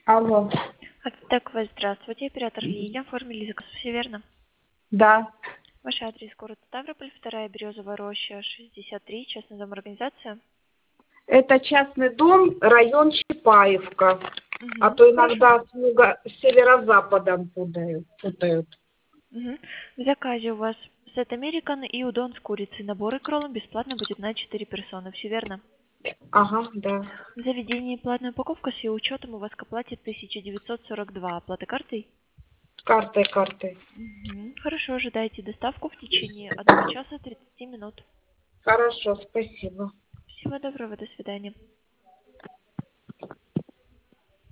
Алло. Так, вас здравствуйте, оператор линии. Оформили заказ, все верно? Да. Ваш адрес город Ставрополь, 2-я Березовая роща, 63, частный дом, организация. Это частный дом, район Чапаевка. А то Хорошо. иногда с северо-западом путают. В заказе у вас сет американо и удон с курицей. Набор и кроллом бесплатно будет на 4 персоны, все верно? Ага, да. В заведении платная упаковка с ее учетом у вас к оплате 1942. Оплата картой? Картой. Хорошо, ожидайте доставку в течение 1 часа 30 минут. Хорошо, спасибо. Всего доброго, до свидания.